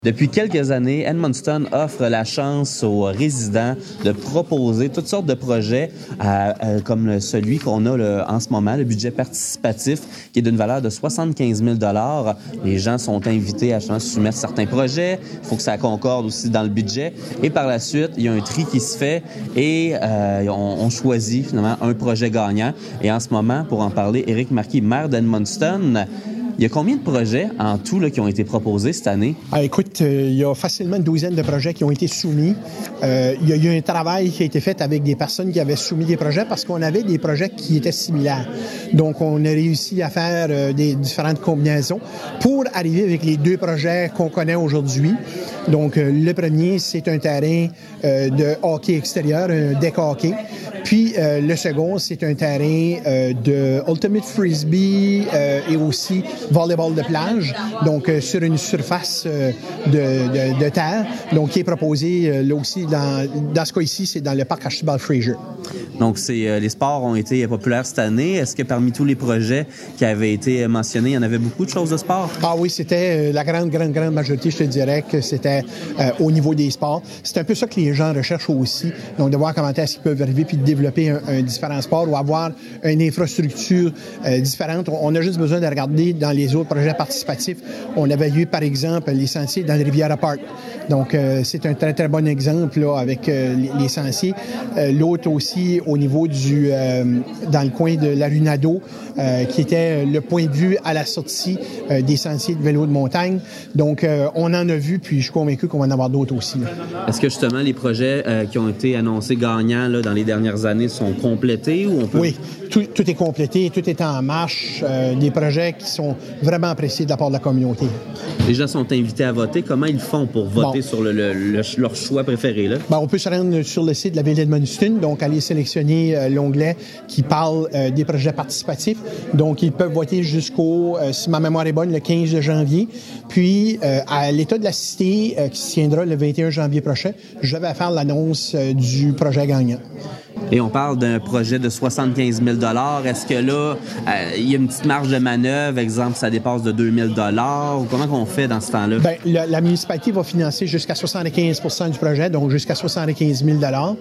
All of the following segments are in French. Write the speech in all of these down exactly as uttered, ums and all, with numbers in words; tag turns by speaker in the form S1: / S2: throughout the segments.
S1: Depuis quelques années, Edmundston offre la chance aux résidents de proposer toutes sortes de projets à, à, comme celui qu'on a le, en ce moment, le budget participatif, qui est d'une valeur de soixante-quinze mille dollars. Les gens sont invités à soumettre certains projets. Il faut que ça concorde aussi dans le budget. Et par la suite, il y a un tri qui se fait et euh, on, on choisit finalement un projet gagnant. Et en ce moment, pour en parler, Éric Marquis, maire d'Edmundston, il y a combien de projets en tout là, qui ont été proposés cette année?
S2: Ah, écoute, euh, il y a facilement une douzaine de projets qui ont été soumis. Euh, il y a eu un travail qui a été fait avec des personnes qui avaient soumis des projets parce qu'on avait des projets qui étaient similaires. Donc, on a réussi à faire euh, des différentes combinaisons pour arriver avec les deux projets qu'on connaît aujourd'hui. Donc, euh, le premier, c'est un terrain euh, de hockey extérieur, un deck hockey. Puis, euh, le second, c'est un terrain euh, de Ultimate Frisbee euh, et aussi volleyball de plage, donc euh, sur une surface euh, de, de, de terre, donc qui est proposé euh, là aussi, dans, dans ce cas ici, c'est dans le parc Archibald Fraser.
S1: Donc, c'est, euh, les sports ont été populaires cette année. Est-ce que parmi tous les projets qui avaient été mentionnés, il y en avait beaucoup de choses de sport?
S2: Ah oui, c'était euh, la grande, grande, grande majorité, je te dirais que c'était euh, au niveau des sports. C'est un peu ça que les gens recherchent aussi, donc de voir comment est-ce qu'ils peuvent arriver puis de développer un, un différent sport ou avoir une infrastructure euh, différente. On a juste besoin de regarder dans les autres projets participatifs. On avait eu, par exemple, les sentiers dans le Riviera Park. Donc, euh, c'est un très, très bon exemple là, avec euh, les, les sentiers. Euh, l'autre aussi, au niveau du... Euh, dans le coin de la rue Nadeau, euh, qui était le point de vue à la sortie euh, des sentiers de vélo de montagne. Donc, euh, on en a vu, puis je suis convaincu qu'on va en avoir d'autres aussi. Là.
S1: Est-ce que, justement, les projets euh, qui ont été annoncés gagnants là, dans les dernières années sont complétés ou on peut...
S2: Oui, tout, tout est complété, tout est en marche. Euh, des projets qui sont vraiment appréciés de la part de la communauté.
S1: Les gens sont invités à voter. Comment ils font pour voter bon. sur le, le, le, leur choix préféré? Là?
S2: Bon, on peut se rendre sur le site de la ville d'Edmundston, donc aller sélectionner euh, l'onglet qui parle euh, des projets participatifs. Donc, ils peuvent voter jusqu'au, euh, si ma mémoire est bonne, le quinze de janvier. Puis, euh, à l'État de la Cité, euh, qui se tiendra le vingt et un janvier prochain, je vais faire l'annonce euh, du projet gagnant.
S1: Et on parle d'un projet de soixante-quinze mille dollars. Est-ce que là, euh, il y a une petite marge de manœuvre? Exemple, ça dépasse de deux mille dollars? Ou comment on fait dans ce temps-là?
S2: Bien, la, la municipalité va financer jusqu'à soixante-quinze pour cent du projet, donc jusqu'à soixante-quinze mille dollars.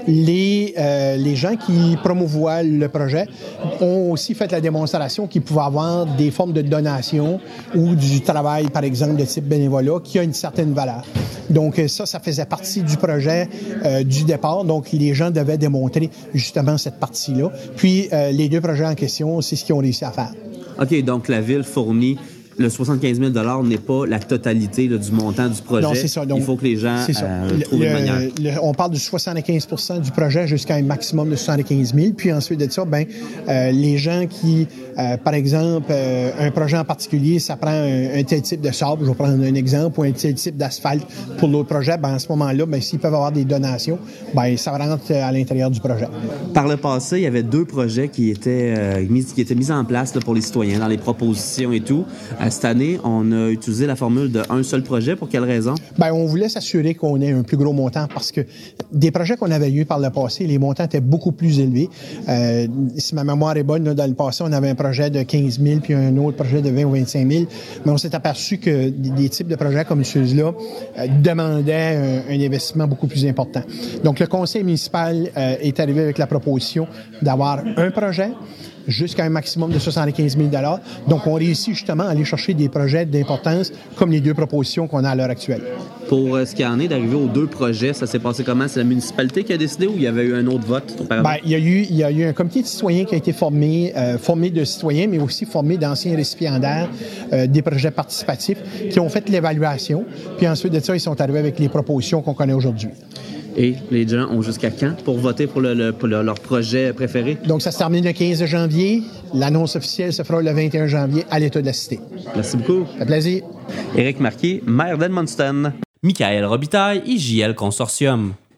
S2: Les, euh, les gens qui promouvoient le projet ont aussi fait la démonstration qu'ils pouvaient avoir des formes de donation ou du travail, par exemple, de type bénévolat, qui a une certaine valeur. Donc ça, ça faisait partie du projet euh, du départ. Donc les gens devaient démontrer justement cette partie-là. Puis euh, les deux projets en question, c'est ce qu'ils ont réussi à faire.
S1: OK, donc la ville fournit... Le soixante-quinze mille dollars n'est pas la totalité là, du montant du projet.
S2: Non, c'est ça. Donc,
S1: il faut que les gens euh,
S2: le,
S1: trouvent
S2: le,
S1: une manière.
S2: Le, on parle de soixante-quinze pour cent du projet jusqu'à un maximum de soixante-quinze mille. Puis ensuite de ça, ben, euh, les gens qui, euh, par exemple, euh, un projet en particulier, ça prend un, un tel type de sable, je vais prendre un exemple, ou un tel type d'asphalte pour l'autre projet, ben, à ce moment-là, ben, s'ils peuvent avoir des donations, ben, ça rentre à l'intérieur du projet.
S1: Par le passé, il y avait deux projets qui étaient, euh, mis, qui étaient mis en place là, pour les citoyens, dans les propositions et tout. Euh, cette année, on a utilisé la formule d'un seul projet. Pour quelle raison?
S2: Bien, on voulait s'assurer qu'on ait un plus gros montant parce que des projets qu'on avait eus par le passé, les montants étaient beaucoup plus élevés. Euh, si ma mémoire est bonne, là, dans le passé, on avait un projet de quinze mille puis un autre projet de vingt ou vingt-cinq mille. Mais on s'est aperçu que des, des types de projets comme ceux-là euh, demandaient un, un investissement beaucoup plus important. Donc, le conseil municipal euh, est arrivé avec la proposition d'avoir un projet jusqu'à un maximum de soixante-quinze mille dollars. Donc, on réussit justement à aller chercher des projets d'importance comme les deux propositions qu'on a à l'heure actuelle.
S1: Pour euh, ce qui en est d'arriver aux deux projets, ça s'est passé comment? C'est la municipalité qui a décidé ou il y avait eu un autre vote?
S2: Bien, il y a eu, il y a eu un comité de citoyens qui a été formé, euh, formé de citoyens, mais aussi formé d'anciens récipiendaires euh, des projets participatifs qui ont fait l'évaluation. Puis ensuite de ça, ils sont arrivés avec les propositions qu'on connaît aujourd'hui.
S1: Et les gens ont jusqu'à quand pour voter pour, le, le, pour le, leur projet préféré?
S2: Donc, ça se termine le quinze janvier. L'annonce officielle se fera le vingt et un janvier à l'État de la Cité.
S1: Merci beaucoup.
S2: Ça fait plaisir.
S1: Éric Marquis, maire d'Edmundston.
S3: Michael Robitaille, I J L Consortium.